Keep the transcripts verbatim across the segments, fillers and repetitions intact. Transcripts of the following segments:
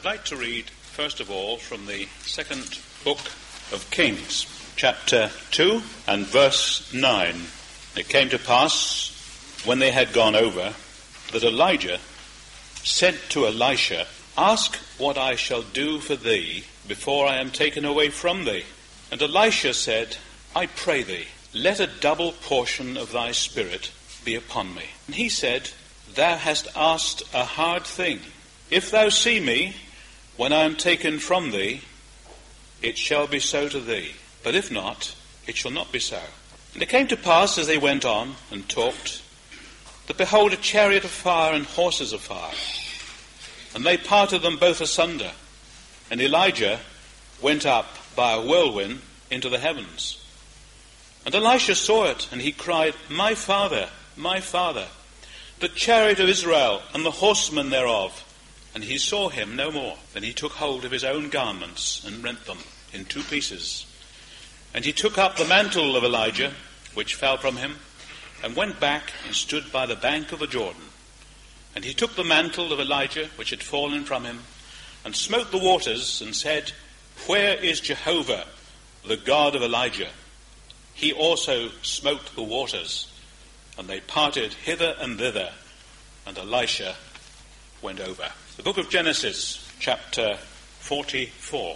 I'd like to read, first of all, from the second book of Kings, chapter two and verse nine. It came to pass, when they had gone over, that Elijah said to Elisha, "Ask what I shall do for thee before I am taken away from thee." And Elisha said, "I pray thee, let a double portion of thy spirit be upon me." And he said, "Thou hast asked a hard thing. If thou see me, when I am taken from thee, it shall be so to thee. But if not, it shall not be so." And it came to pass, as they went on and talked, that behold, a chariot of fire and horses of fire. And they parted them both asunder. And Elijah went up by a whirlwind into the heavens. And Elisha saw it, and he cried, "My father, my father, the chariot of Israel and the horsemen thereof." And he saw him no more. Then he took hold of his own garments and rent them in two pieces. And he took up the mantle of Elijah, which fell from him, and went back and stood by the bank of the Jordan. And he took the mantle of Elijah, which had fallen from him, and smote the waters, and said, "Where is Jehovah, the God of Elijah?" He also smote the waters, and they parted hither and thither, and Elisha went over. The book of Genesis, chapter forty-four,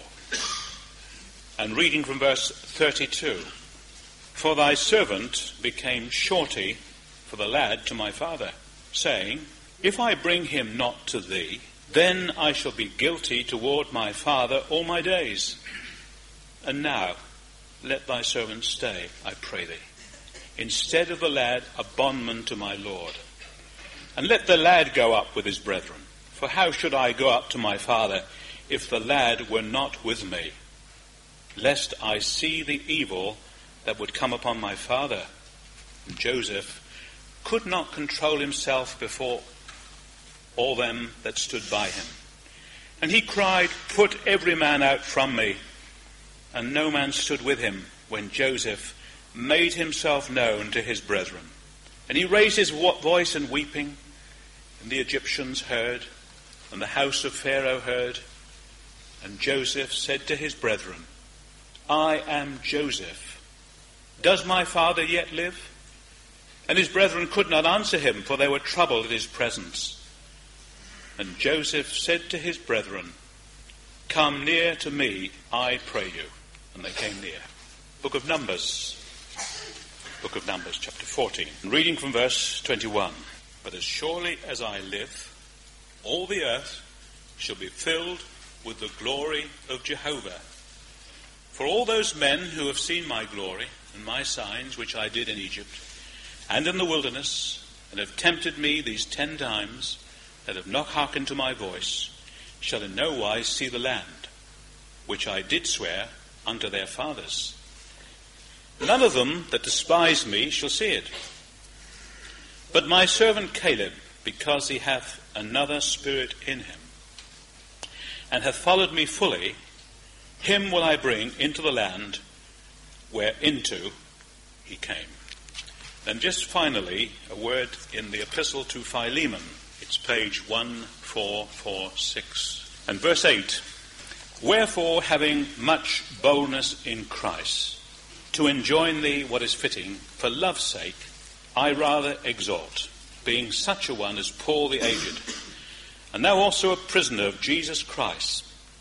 and reading from verse thirty-two. "For thy servant became surety for the lad to my father, saying, If I bring him not to thee, then I shall be guilty toward my father all my days. And now let thy servant stay, I pray thee, instead of the lad a bondman to my lord. And let the lad go up with his brethren. For how should I go up to my father if the lad were not with me? Lest I see the evil that would come upon my father." And Joseph could not control himself before all them that stood by him. And he cried, "Put every man out from me." And no man stood with him when Joseph made himself known to his brethren. And he raised his voice in weeping, and the Egyptians heard, and the house of Pharaoh heard. And Joseph said to his brethren, "I am Joseph. Does my father yet live?" And his brethren could not answer him, for they were troubled at his presence. And Joseph said to his brethren, "Come near to me, I pray you." And they came near. Book of Numbers. Book of Numbers, chapter fourteen. And reading from verse twenty-one. "But as surely as I live, all the earth shall be filled with the glory of Jehovah. For all those men who have seen my glory and my signs which I did in Egypt and in the wilderness, and have tempted me these ten times, that have not hearkened to my voice, shall in no wise see the land, which I did swear unto their fathers. None of them that despise me shall see it. But my servant Caleb, because he hath another spirit in him, and hath followed me fully, him will I bring into the land whereinto he came." And just finally, a word in the epistle to Philemon. It's page one four four six. And verse eight. "Wherefore, having much boldness in Christ, to enjoin thee what is fitting, for love's sake, I rather exhort, being such a one as Paul the aged, and now also a prisoner of Jesus Christ.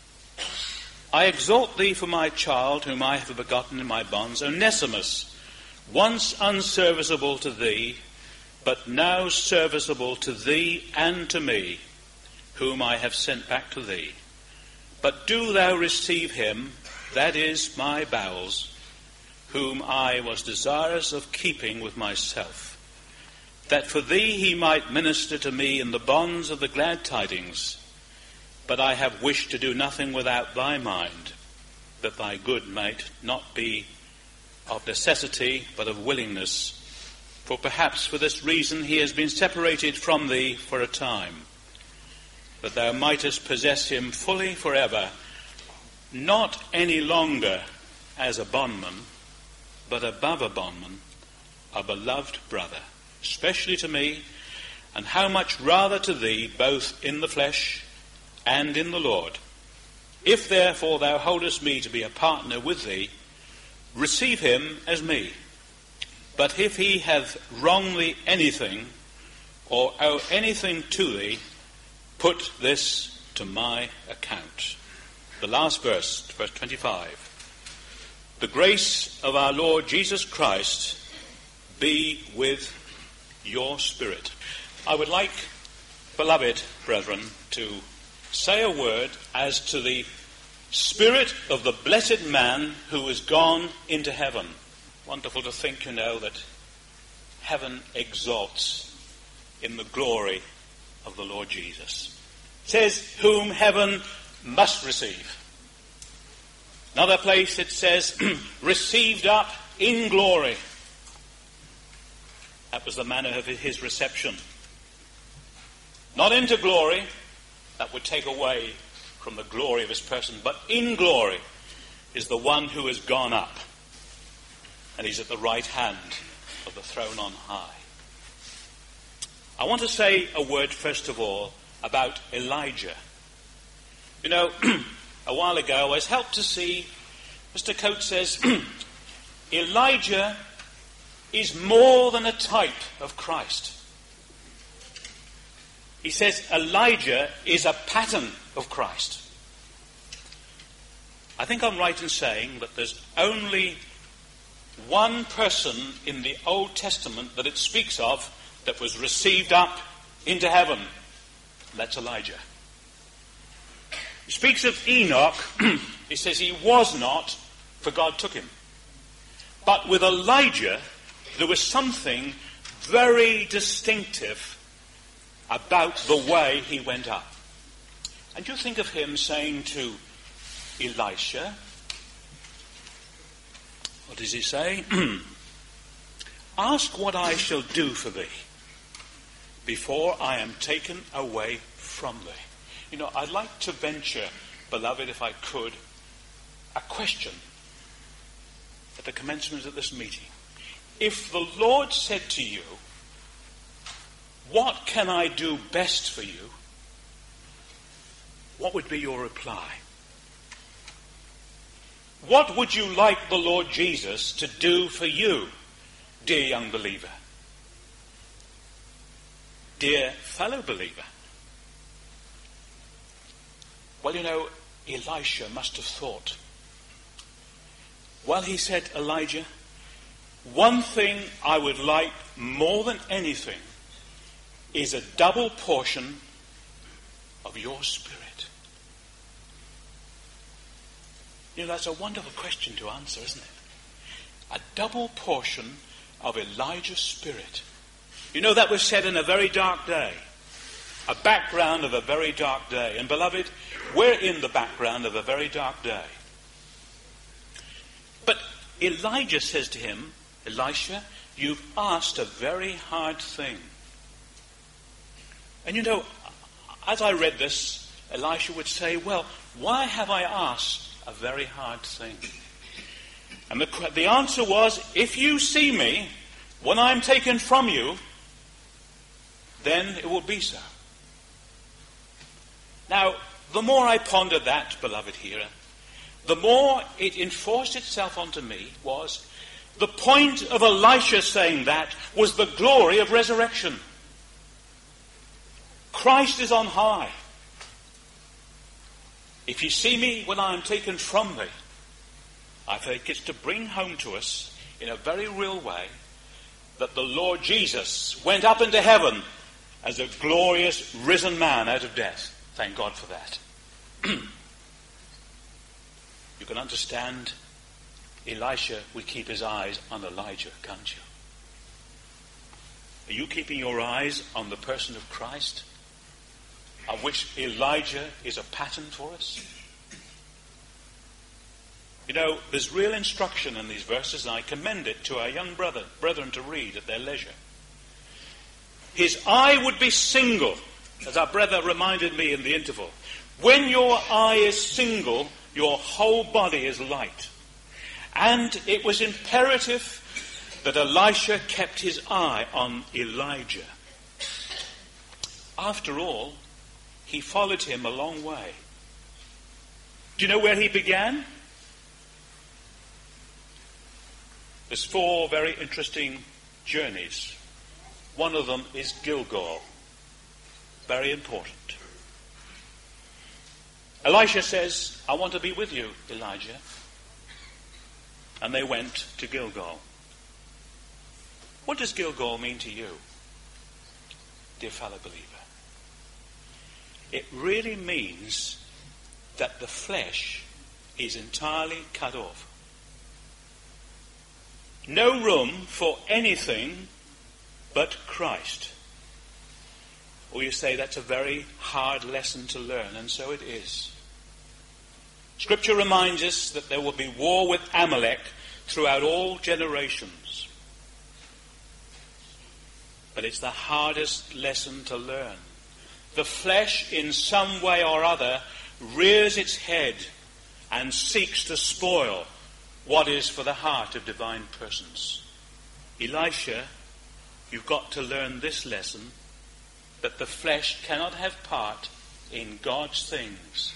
I exhort thee for my child, whom I have begotten in my bonds, Onesimus, once unserviceable to thee, but now serviceable to thee and to me, whom I have sent back to thee. But do thou receive him, that is, my bowels, whom I was desirous of keeping with myself, that for thee he might minister to me in the bonds of the glad tidings. But I have wished to do nothing without thy mind, that thy good might not be of necessity, but of willingness. For perhaps for this reason he has been separated from thee for a time, that thou mightest possess him fully forever, not any longer as a bondman, but above a bondman, a beloved brother, especially to me, and how much rather to thee, both in the flesh and in the Lord. If therefore thou holdest me to be a partner with thee, receive him as me. But if he hath wronged thee anything, or owe anything to thee, put this to my account. The last verse, verse twenty-five. The grace of our Lord Jesus Christ be with your spirit. I would like, beloved brethren, to say a word as to the spirit of the blessed man who has gone into heaven. Wonderful to think, you know, that heaven exalts in the glory of the Lord Jesus. It says, whom heaven must receive. Another place it says, received up in glory. That was the manner of his reception. Not into glory, that would take away from the glory of his person, but in glory is the one who has gone up, and he's at the right hand of the throne on high. I want to say a word, first of all, about Elijah. You know, a while ago I was helped to see, Mister Coates says, Elijah is more than a type of Christ. He says Elijah is a pattern of Christ. I think I'm right in saying that there's only one person in the Old Testament that it speaks of that was received up into heaven. That's Elijah. He speaks of Enoch. He says he was not, for God took him. But with Elijah, there was something very distinctive about the way he went up. And you think of him saying to Elisha, what does he say? Ask what I shall do for thee before I am taken away from thee. You know, I'd like to venture, beloved, if I could, a question at the commencement of this meeting. If the Lord said to you, what can I do best for you? What would be your reply? What would you like the Lord Jesus to do for you, dear young believer? Dear fellow believer? Well, you know, Elisha must have thought. Well, he said, Elijah, one thing I would like more than anything is a double portion of your spirit. You know, that's a wonderful question to answer, isn't it? A double portion of Elijah's spirit. You know, that was said in a very dark day. A background of a very dark day. And beloved, we're in the background of a very dark day. But Elijah says to him, Elisha, you've asked a very hard thing. And you know, as I read this, Elisha would say, well, why have I asked a very hard thing? And the, the answer was, if you see me when I'm taken from you, then it will be so. Now, the more I pondered that, beloved hearer, the more it enforced itself onto me was the point of Elisha saying that was the glory of resurrection. Christ is on high. If you see me when I am taken from thee, I think it's to bring home to us in a very real way that the Lord Jesus went up into heaven as a glorious risen man out of death. Thank God for that. You can understand Elisha would keep his eyes on Elijah, can't you? Are you keeping your eyes on the person of Christ, of which Elijah is a pattern for us? You know, there's real instruction in these verses, and I commend it to our young brother, brethren to read at their leisure. His eye would be single, as our brother reminded me in the interval. When your eye is single, your whole body is light. And it was imperative that Elisha kept his eye on Elijah. After all, he followed him a long way. Do you know where he began? There's four very interesting journeys. One of them is Gilgal. Very important. Elisha says, I want to be with you, Elijah. And they went to Gilgal. What does Gilgal mean to you, dear fellow believer? It really means that the flesh is entirely cut off. No room for anything but Christ. Or you say that's a very hard lesson to learn, and so it is. Scripture reminds us that there will be war with Amalek throughout all generations. But it's the hardest lesson to learn. The flesh, in some way or other, rears its head and seeks to spoil what is for the heart of divine persons. Elisha, you've got to learn this lesson, that the flesh cannot have part in God's things.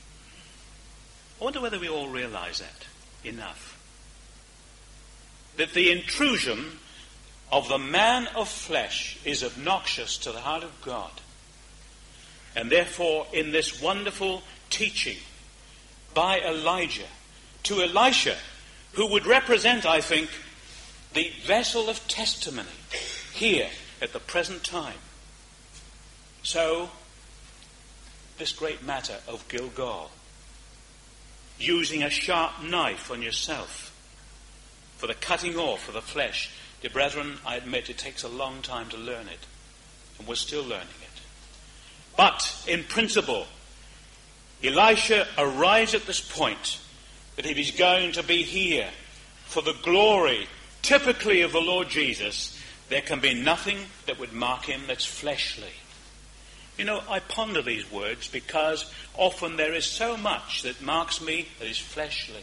I wonder whether we all realize that enough. That the intrusion of the man of flesh is obnoxious to the heart of God. And therefore, in this wonderful teaching by Elijah to Elisha, who would represent, I think, the vessel of testimony here at the present time. So, this great matter of Gilgal, using a sharp knife on yourself for the cutting off of the flesh. Dear brethren, I admit it takes a long time to learn it, and we're still learning it. But, in principle, Elisha arrives at this point that if he's going to be here for the glory, typically of the Lord Jesus, there can be nothing that would mark him that's fleshly. You know, I ponder these words because often there is so much that marks me that is fleshly.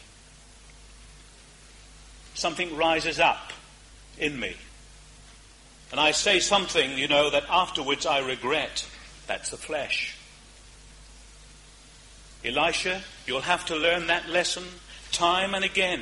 Something rises up in me. And I say something, you know, that afterwards I regret. That's the flesh. Elisha, you'll have to learn that lesson time and again.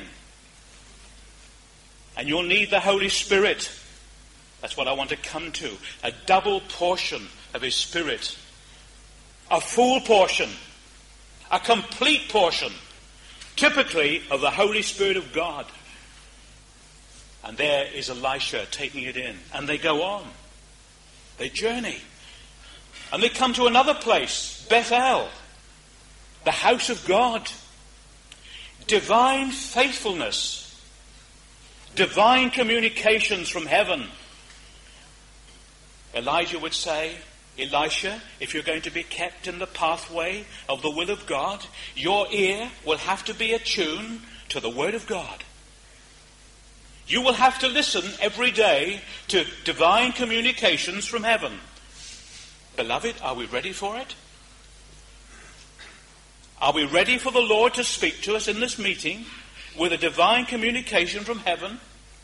And you'll need the Holy Spirit. That's what I want to come to. A double portion of his Spirit. A full portion. A complete portion. Typically of the Holy Spirit of God. And there is Elisha taking it in. And they go on. They journey. And they come to another place. Bethel. The house of God. Divine faithfulness. Divine communications from heaven. Elijah would say, Elisha, if you're going to be kept in the pathway of the will of God, your ear will have to be attuned to the word of God. You will have to listen every day to divine communications from heaven. Beloved, are we ready for it? Are we ready for the Lord to speak to us in this meeting with a divine communication from heaven?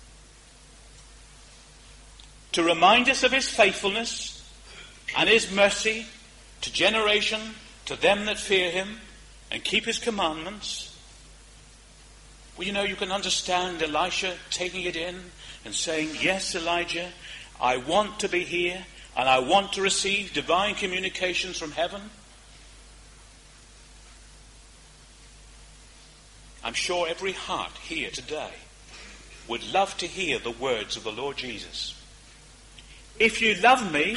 To remind us of his faithfulness and his mercy to generation, to them that fear him and keep his commandments. Well, you know, you can understand Elisha taking it in and saying, yes, Elijah, I want to be here and I want to receive divine communications from heaven. I'm sure every heart here today would love to hear the words of the Lord Jesus. If you love me,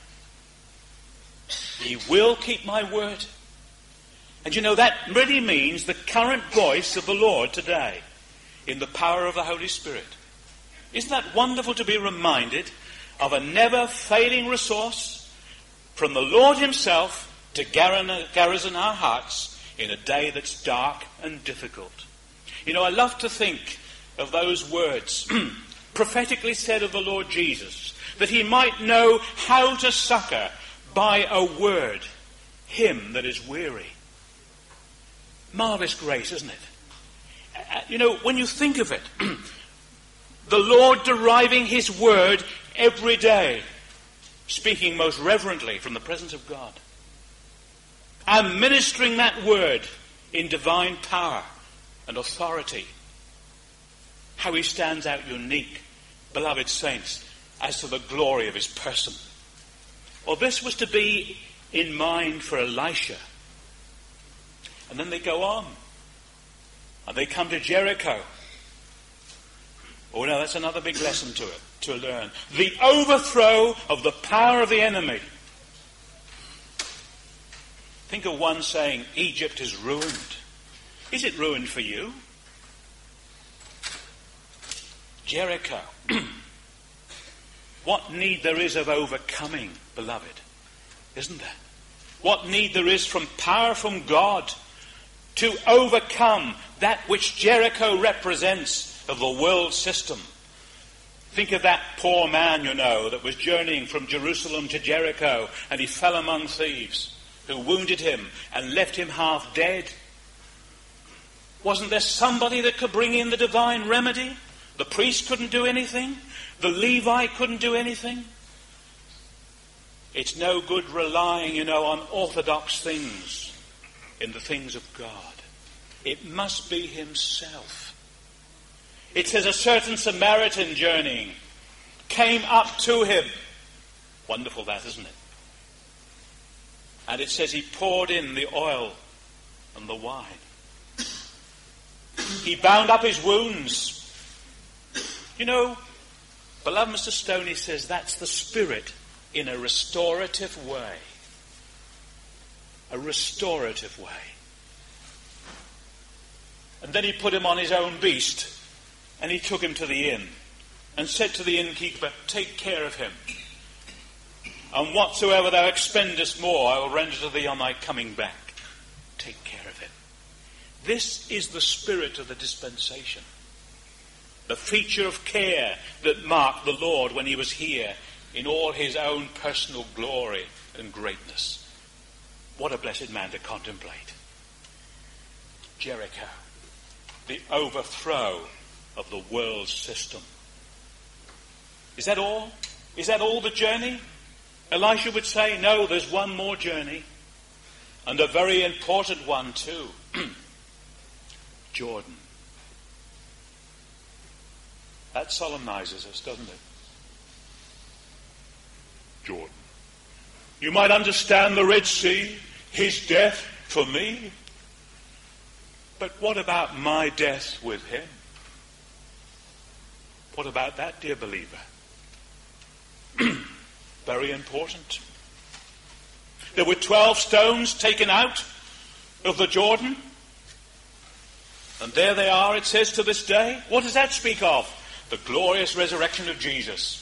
ye will keep my word. And you know, that really means the current voice of the Lord today in the power of the Holy Spirit. Isn't that wonderful to be reminded of a never-failing resource from the Lord himself to garrison our hearts in a day that's dark and difficult. You know, I love to think of those words prophetically said of the Lord Jesus, that he might know how to succor by a word him that is weary. Marvelous grace, isn't it? You know, when you think of it, the Lord deriving his word every day, speaking most reverently from the presence of God. and ministering that word in divine power and authority. How he stands out unique, beloved saints, as to the glory of his person. Well, this was to be in mind for Elisha. And then they go on. And they come to Jericho. Oh no, that's another big lesson to it, to learn. The overthrow of the power of the enemy. Think of one saying, Egypt is ruined. Is it ruined for you? Jericho. What need there is of overcoming, beloved, isn't there? What need there is from power from God to overcome that which Jericho represents of the world system. Think of that poor man, you know, that was journeying from Jerusalem to Jericho, and he fell among thieves who wounded him and left him half dead. Wasn't there somebody that could bring in the divine remedy? The priest couldn't do anything. The Levite couldn't do anything. It's no good relying, you know, on orthodox things in the things of God. It must be himself. It says a certain Samaritan journeying came up to him. Wonderful that, isn't it? And it says he poured in the oil and the wine. He bound up his wounds. You know, beloved Mister Stoney says that's the Spirit in a restorative way. A restorative way. And then he put him on his own beast, and he took him to the inn, and said to the innkeeper, take care of him. And whatsoever thou expendest more, I will render to thee on thy coming back. Take care of him. This is the spirit of the dispensation. The feature of care that marked the Lord when he was here in all his own personal glory and greatness. What a blessed man to contemplate. Jericho, the overthrow of the world system. Is that all? Is that all the journey? Elisha would say, no, there's one more journey. And a very important one too. Jordan. That solemnizes us, doesn't it? Jordan. You might understand the Red Sea, his death for me. But what about my death with him? What about that, dear believer? Very important. There were twelve stones taken out of the Jordan. And there they are, it says, to this day. What does that speak of? The glorious resurrection of Jesus.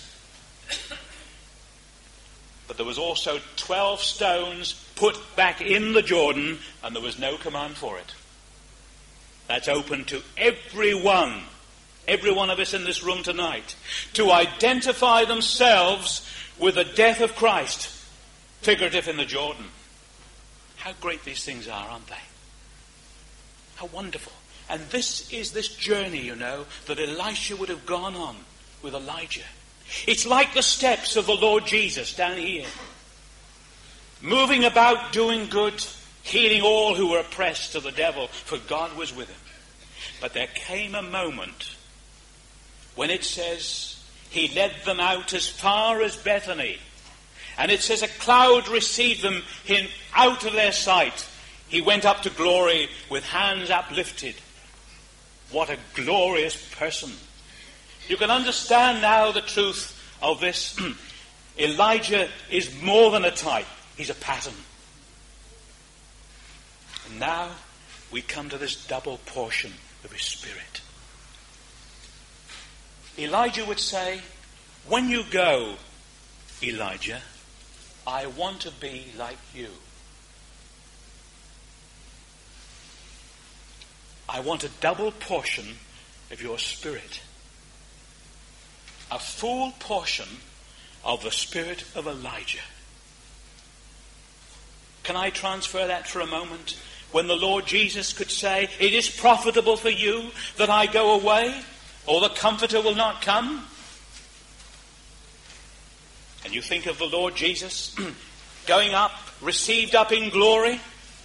But there was also twelve stones put back in the Jordan, and there was no command for it. That's open to everyone, every one of us in this room tonight, to identify themselves with the death of Christ, figurative in the Jordan. How great these things are, aren't they? How wonderful. And this is this journey, you know, that Elisha would have gone on with Elijah. It's like the steps of the Lord Jesus down here. Moving about, doing good, healing all who were oppressed of the devil, for God was with him. But there came a moment when it says he led them out as far as Bethany. And it says a cloud received them in, out of their sight. He went up to glory with hands uplifted. What a glorious person. You can understand now the truth of this. Elijah is more than a type. He's a pattern. And now we come to this double portion of his spirit. Elijah would say, when you go, Elijah, I want to be like you. I want a double portion of your spirit. A full portion of the spirit of Elijah. Can I transfer that for a moment? When the Lord Jesus could say, it is profitable for you that I go away, or the Comforter will not come. And you think of the Lord Jesus going up, received up in glory,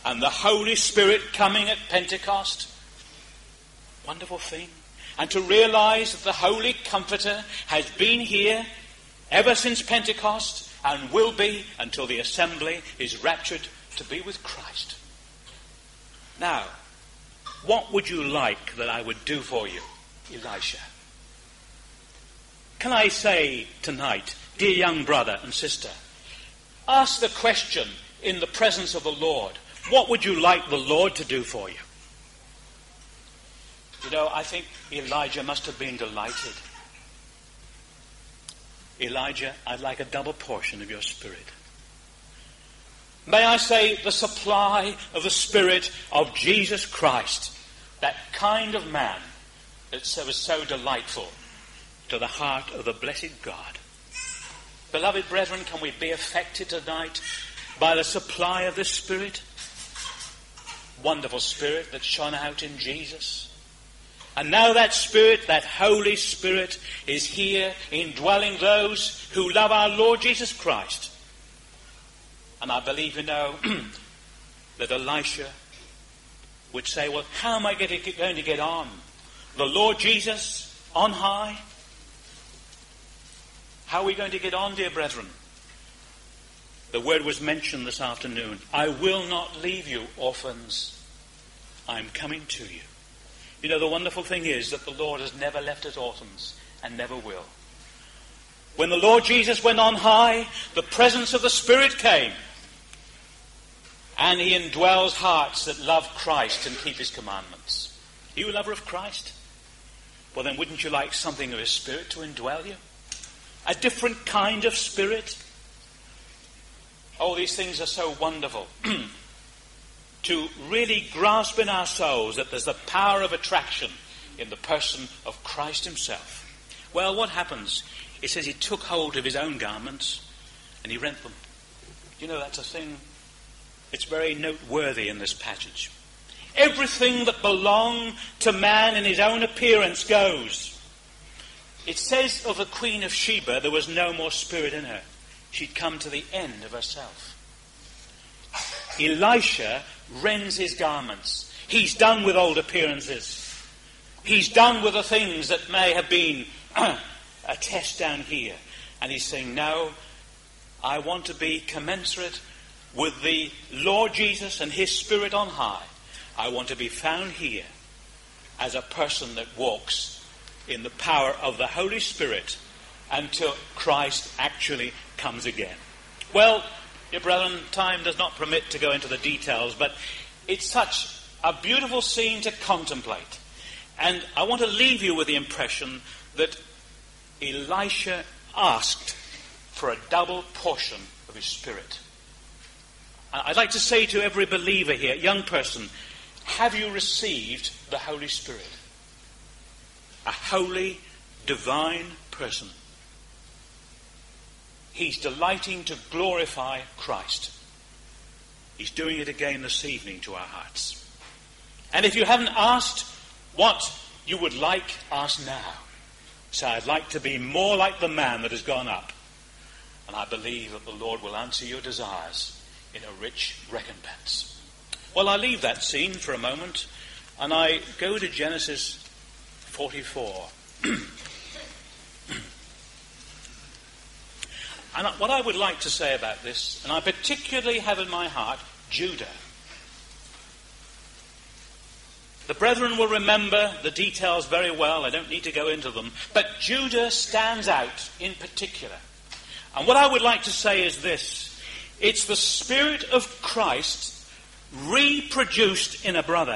and the Holy Spirit coming at Pentecost. Wonderful thing. And to realize that the Holy Comforter has been here ever since Pentecost and will be until the assembly is raptured to be with Christ. Now, what would you like that I would do for you, Elisha? Can I say tonight, dear young brother and sister, ask the question in the presence of the Lord, what would you like the Lord to do for you? You know, I think Elijah must have been delighted. Elijah, I'd like a double portion of your spirit. May I say the supply of the Spirit of Jesus Christ, that kind of man that was so delightful to the heart of the blessed God. Beloved brethren, can we be affected tonight by the supply of the Spirit? Wonderful Spirit that shone out in Jesus. And now that Spirit, that Holy Spirit, is here indwelling those who love our Lord Jesus Christ. And I believe, you know, that Elisha would say, well, how am I going to get on? The Lord Jesus on high? How are we going to get on, dear brethren? The word was mentioned this afternoon. I will not leave you, orphans. I'm coming to you. You know, the wonderful thing is that the Lord has never left us orphans and never will. When the Lord Jesus went on high, the presence of the Spirit came. And he indwells hearts that love Christ and keep his commandments. Are you a lover of Christ? Well, then wouldn't you like something of his Spirit to indwell you? A different kind of Spirit? Oh, these things are so wonderful. To really grasp in our souls that there's the power of attraction in the person of Christ himself. Well, what happens? It says he took hold of his own garments and he rent them. You know, that's a thing. It's very noteworthy in this passage. Everything that belonged to man in his own appearance goes. It says of the Queen of Sheba there was no more spirit in her. She'd come to the end of herself. Elisha rends his garments. He's done with old appearances. He's done with the things that may have been a test down here. And he's saying, no, I want to be commensurate with the Lord Jesus and his Spirit on high. I want to be found here as a person that walks in the power of the Holy Spirit until Christ actually comes again. Well, dear brethren, time does not permit to go into the details, but it's such a beautiful scene to contemplate. And I want to leave you with the impression that Elisha asked for a double portion of his Spirit. I'd like to say to every believer here, young person, have you received the Holy Spirit? A holy, divine person. He's delighting to glorify Christ. He's doing it again this evening to our hearts. And if you haven't asked what you would like, ask now. Say, I'd like to be more like the man that has gone up. And I believe that the Lord will answer your desires in a rich recompense. Well, I leave that scene for a moment and I go to Genesis forty-four. And what I would like to say about this, and I particularly have in my heart Judah. The brethren will remember the details very well. I don't need to go into them. But Judah stands out in particular. And what I would like to say is this. It's the Spirit of Christ reproduced in a brother.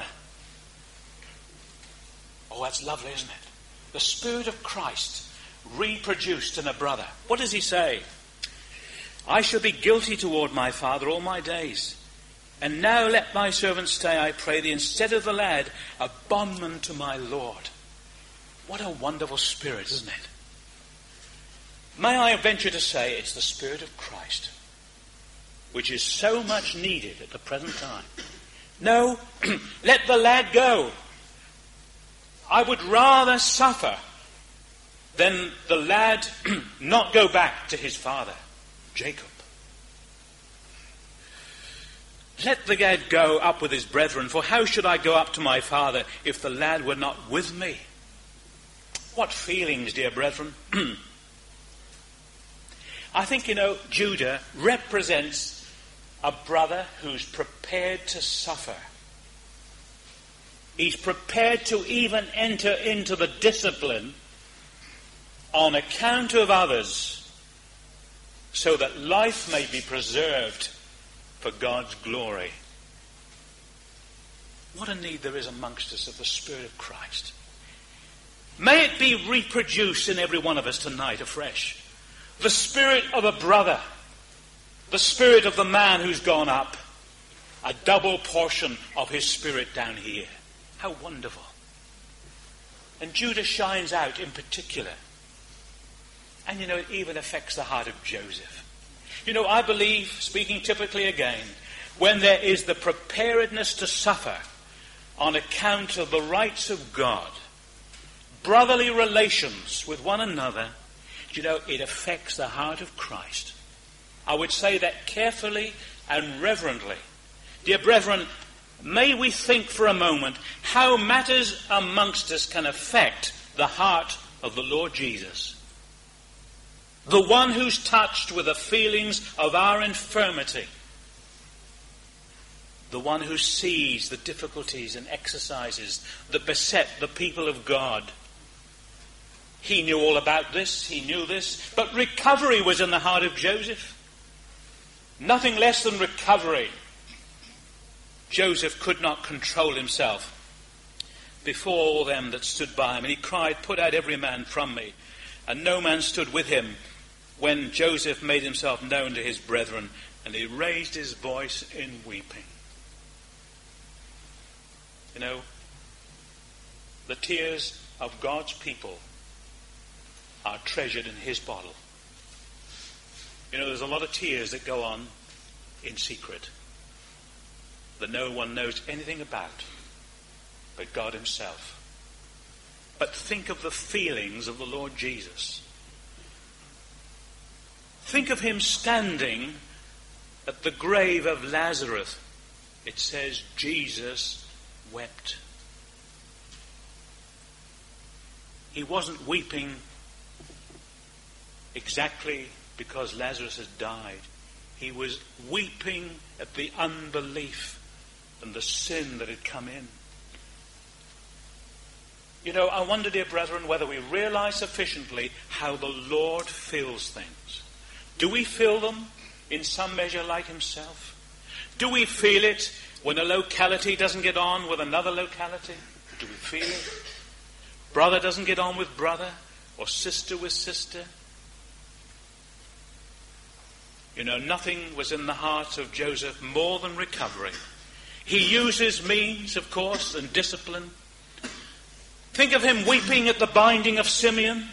Oh, that's lovely, isn't it? The Spirit of Christ reproduced in a brother. What does he say? I shall be guilty toward my father all my days. And now let my servant stay, I pray thee, instead of the lad, a bondman to my Lord. What a wonderful Spirit, isn't it? May I venture to say it's the Spirit of Christ, which is so much needed at the present time. No, let the lad go. I would rather suffer than the lad not go back to his father, Jacob. Let the lad go up with his brethren, for how should I go up to my father if the lad were not with me? What feelings, dear brethren. I think, you know, Judah represents a brother who's prepared to suffer. He's prepared to even enter into the discipline on account of others, so that life may be preserved for God's glory. What a need there is amongst us of the Spirit of Christ. May it be reproduced in every one of us tonight afresh. The spirit of a brother, the spirit of the man who's gone up, a double portion of his spirit down here. How wonderful. And Judah shines out in particular. And you know, it even affects the heart of Joseph. You know, I believe, speaking typically again, when there is the preparedness to suffer on account of the rights of God, brotherly relations with one another, you know, it affects the heart of Christ. I would say that carefully and reverently. Dear brethren, may we think for a moment how matters amongst us can affect the heart of the Lord Jesus. The one who's touched with the feelings of our infirmity. The one who sees the difficulties and exercises that beset the people of God. He knew all about this, he knew this, but recovery was in the heart of Joseph. Nothing less than recovery. Joseph could not control himself before all them that stood by him, and he cried, "Put out every man from me." And no man stood with him when Joseph made himself known to his brethren, and he raised his voice in weeping. You know, the tears of God's people are treasured in his bottle. You know, there's a lot of tears that go on in secret that no one knows anything about but God himself. But think of the feelings of the Lord Jesus. Think of him standing at the grave of Lazarus. It says Jesus wept. He wasn't weeping exactly because Lazarus had died. He was weeping at the unbelief and the sin that had come in. You know, I wonder, dear brethren, whether we realize sufficiently how the Lord feels things. Do we feel them in some measure like himself? Do we feel it when a locality doesn't get on with another locality? Do we feel it? Brother doesn't get on with brother, or sister with sister. You know, nothing was in the heart of Joseph more than recovery. He uses means, of course, and discipline. Think of him weeping at the binding of Simeon.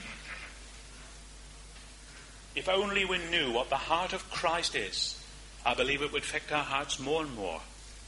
If only we knew what the heart of Christ is, I believe it would affect our hearts more and more.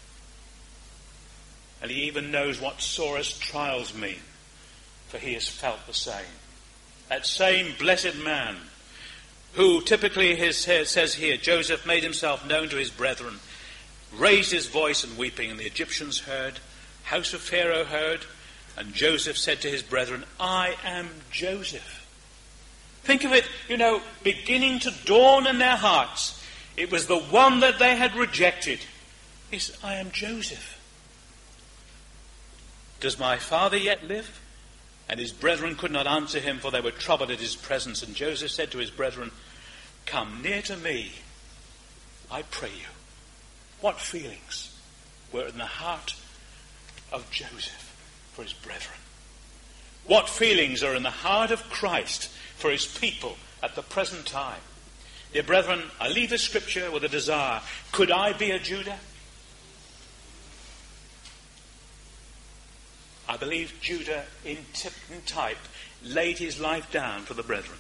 And he even knows what sorest trials mean, for he has felt the same. That same blessed man who typically his, says here, Joseph made himself known to his brethren, raised his voice in weeping, and the Egyptians heard, house of Pharaoh heard, and Joseph said to his brethren, "I am Joseph." Think of it, you know, beginning to dawn in their hearts. It was the one that they had rejected. He said, "I am Joseph. Does my father yet live?" And his brethren could not answer him, for they were troubled at his presence. And Joseph said to his brethren, "Come near to me, I pray you." What feelings were in the heart of Joseph for his brethren? What feelings are in the heart of Christ for his people at the present time? Dear brethren, I leave the scripture with a desire. Could I be a Judah? I believe Judah, in, tip, in type, laid his life down for the brethren.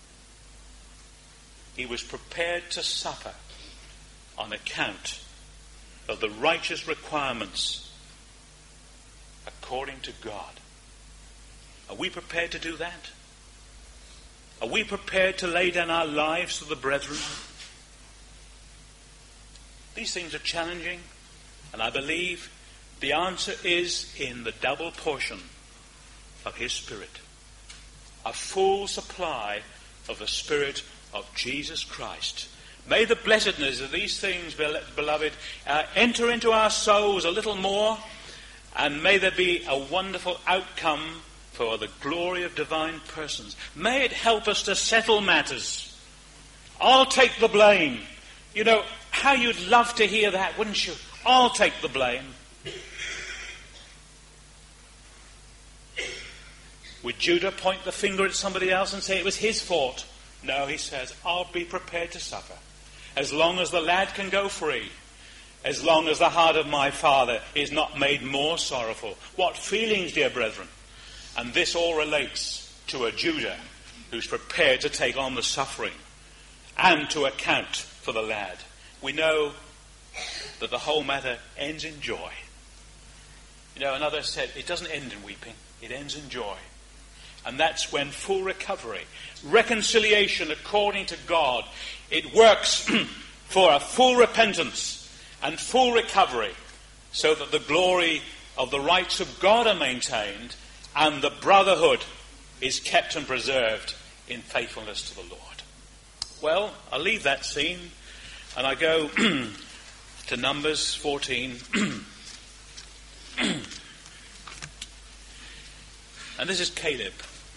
He was prepared to suffer on account of the righteous requirements according to God. Are we prepared to do that? Are we prepared to lay down our lives for the brethren? These things are challenging. And I believe the answer is in the double portion of his Spirit. A full supply of the Spirit of Jesus Christ. May the blessedness of these things, beloved, uh, enter into our souls a little more, and may there be a wonderful outcome for the glory of divine persons. May it help us to settle matters. I'll take the blame. You know, how you'd love to hear that, wouldn't you? I'll take the blame. Would Judah point the finger at somebody else and say it was his fault? No, he says, I'll be prepared to suffer. As long as the lad can go free. As long as the heart of my father is not made more sorrowful. What feelings, dear brethren? And this all relates to a Judah who's prepared to take on the suffering and to account for the lad. We know that the whole matter ends in joy. You know, another said, it doesn't end in weeping, it ends in joy. And that's when full recovery, reconciliation according to God, it works for a full repentance and full recovery, so that the glory of the rights of God are maintained and the brotherhood is kept and preserved in faithfulness to the Lord. Well, I leave that scene and I go to Numbers fourteen. And this is Caleb.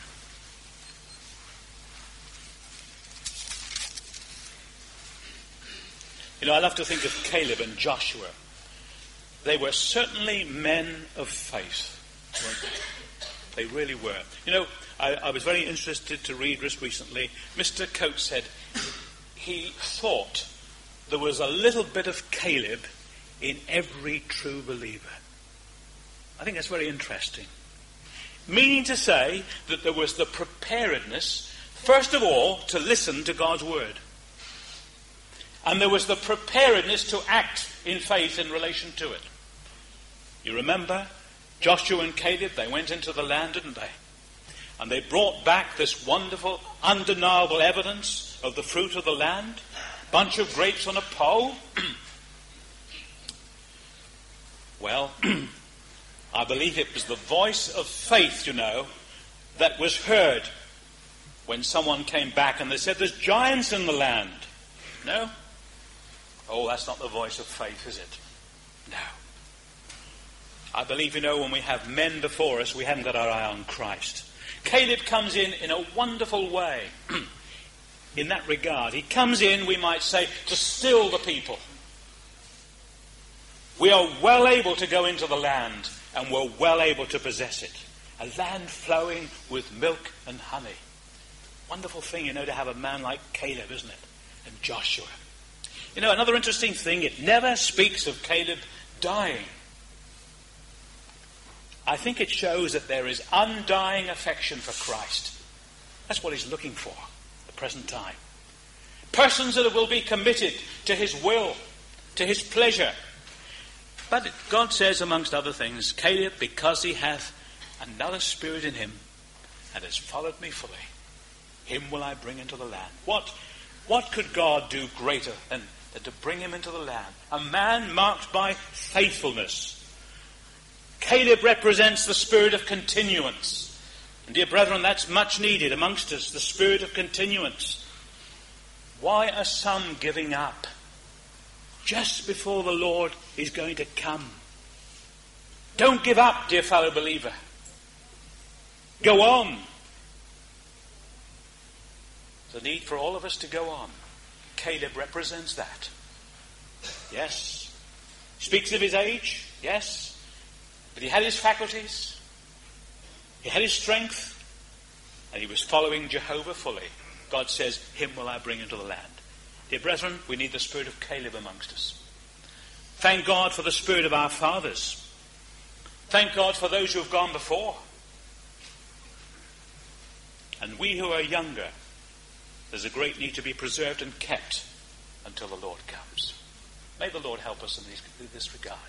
You know, I love to think of Caleb and Joshua. They were certainly men of faith, weren't they? They really were. You know, I, I was very interested to read this recently. Mister Coates said he thought there was a little bit of Caleb in every true believer. I think that's very interesting. Meaning to say that there was the preparedness, first of all, to listen to God's word. And there was the preparedness to act in faith in relation to it. You remember Joshua and Caleb, they went into the land, didn't they? And they brought back this wonderful, undeniable evidence of the fruit of the land. Bunch of grapes on a pole. Well, I believe it was the voice of faith, you know, that was heard when someone came back and they said, there's giants in the land. No? Oh, that's not the voice of faith, is it? No. I believe, you know, when we have men before us, we haven't got our eye on Christ. Caleb comes in in a wonderful way in that regard. He comes in, we might say, to still the people. We are well able to go into the land, and we're well able to possess it. A land flowing with milk and honey. Wonderful thing, you know, to have a man like Caleb, isn't it? And Joshua. You know, another interesting thing, it never speaks of Caleb dying. I think it shows that there is undying affection for Christ. That's what he's looking for at the present time. Persons that will be committed to his will, to his pleasure. But God says, amongst other things, Caleb, because he hath another spirit in him and has followed me fully, him will I bring into the land. What, what could God do greater than, than to bring him into the land? A man marked by faithfulness. Caleb represents the spirit of continuance. And dear brethren, that's much needed amongst us, the spirit of continuance. Why are some giving up just before the Lord is going to come? Don't give up, dear fellow believer. Go on. The need for all of us to go on. Caleb represents that. Yes. Speaks of his age. Yes. But he had his faculties. He had his strength. And he was following Jehovah fully. God says, him will I bring into the land. Dear brethren, we need the spirit of Caleb amongst us. Thank God for the spirit of our fathers. Thank God for those who have gone before. And we who are younger, there's a great need to be preserved and kept until the Lord comes. May the Lord help us in this regard.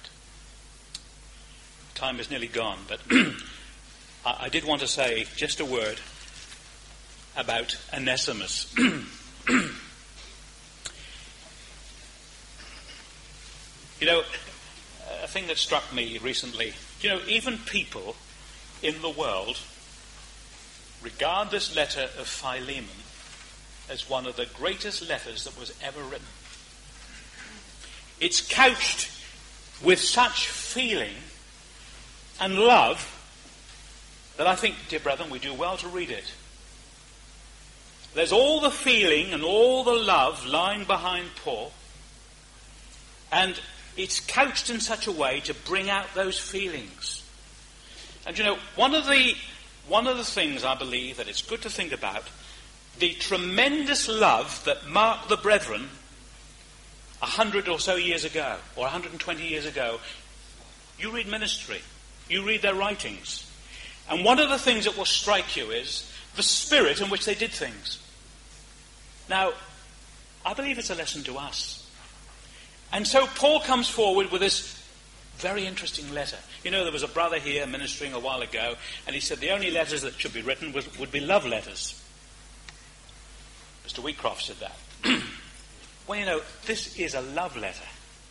Time is nearly gone, but I did want to say just a word about Onesimus. You know, uh, thing that struck me recently. You know, even people in the world regard this letter of Philemon as one of the greatest letters that was ever written. It's couched with such feeling and love that I think, dear brethren, we do well to read it. There's all the feeling and all the love lying behind Paul, and it's couched in such a way to bring out those feelings. And you know, one of the one of the things I believe that it's good to think about, the tremendous love that marked the brethren a hundred or so years ago, or one hundred twenty years ago. You read ministry, you read their writings, and one of the things that will strike you is the spirit in which they did things. Now, I believe it's a lesson to us. And so Paul comes forward with this very interesting letter. You know, there was a brother here ministering a while ago, and he said the only letters that should be written was, would be love letters. Mister Wheatcroft said that. Well, you know, this is a love letter.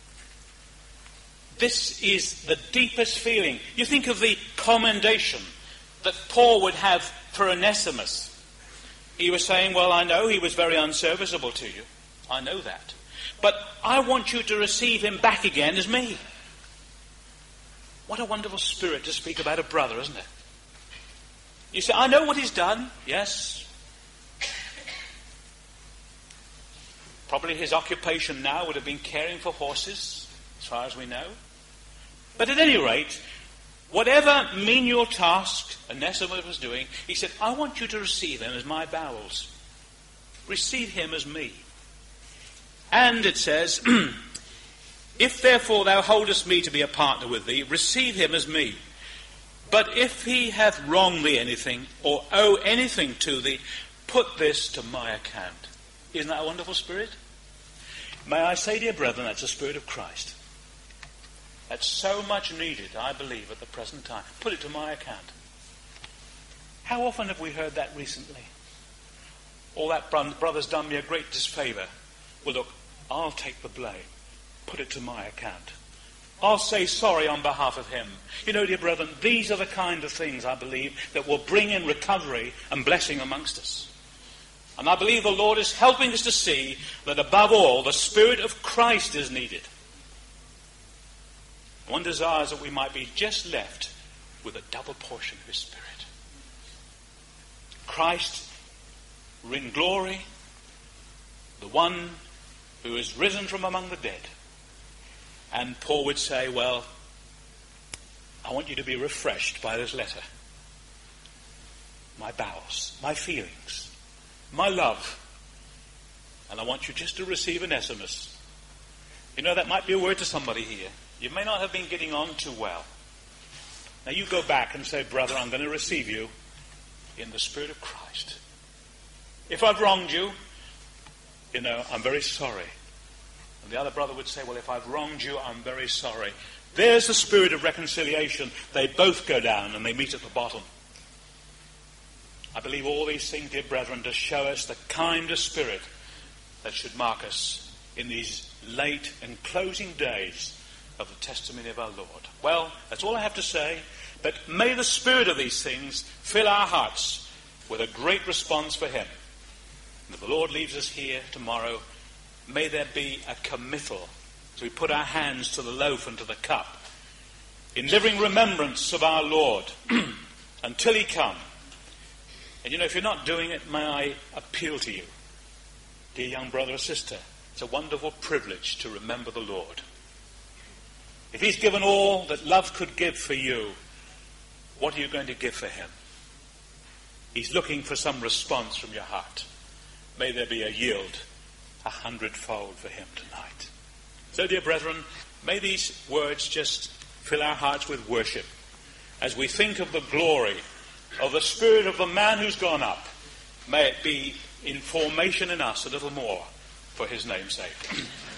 This is the deepest feeling. You think of the commendation that Paul would have for Onesimus. He was saying, well, I know he was very unserviceable to you. I know that. But I want you to receive him back again as me. What a wonderful spirit to speak about a brother, isn't it? You say, I know what he's done. Yes. Probably his occupation now would have been caring for horses, as far as we know. But at any rate, whatever menial task Onesimus was doing, he said, I want you to receive him as my bowels. Receive him as me. And it says, if therefore thou holdest me to be a partner with thee, receive him as me. But if he hath wronged thee anything, or owe anything to thee, put this to my account. Isn't that a wonderful spirit? May I say, dear brethren, that's the spirit of Christ. That's so much needed, I believe, at the present time. Put it to my account. How often have we heard that recently? All that brother's done me a great disfavour. Well, look, I'll take the blame. Put it to my account. I'll say sorry on behalf of him. You know, dear brethren, these are the kind of things, I believe, that will bring in recovery and blessing amongst us. And I believe the Lord is helping us to see that above all, the Spirit of Christ is needed. One desires that we might be just left with a double portion of his Spirit. Christ in glory, the one who is risen from among the dead. And Paul would say, well, I want you to be refreshed by this letter. My bowels, my feelings, my love. And I want you just to receive Onesimus. You know, that might be a word to somebody here. You may not have been getting on too well. Now you go back and say, brother, I'm going to receive you in the Spirit of Christ. If I've wronged you, you know, I'm very sorry. And the other brother would say, well, if I've wronged you, I'm very sorry. There's the spirit of reconciliation. They both go down and they meet at the bottom. I believe all these things, dear brethren, to show us the kind of spirit that should mark us in these late and closing days of the testimony of our Lord. Well, that's all I have to say. But may the spirit of these things fill our hearts with a great response for him. And if the Lord leaves us here tomorrow, may there be a committal as we put our hands to the loaf and to the cup in living remembrance of our Lord until he come. And you know, if you're not doing it, may I appeal to you, dear young brother or sister, it's a wonderful privilege to remember the Lord. If he's given all that love could give for you, what are you going to give for him? He's looking for some response from your heart. May there be a yield a hundredfold for him tonight. So, dear brethren, may these words just fill our hearts with worship as we think of the glory of the spirit of the man who's gone up. May it be in formation in us a little more for his name's sake.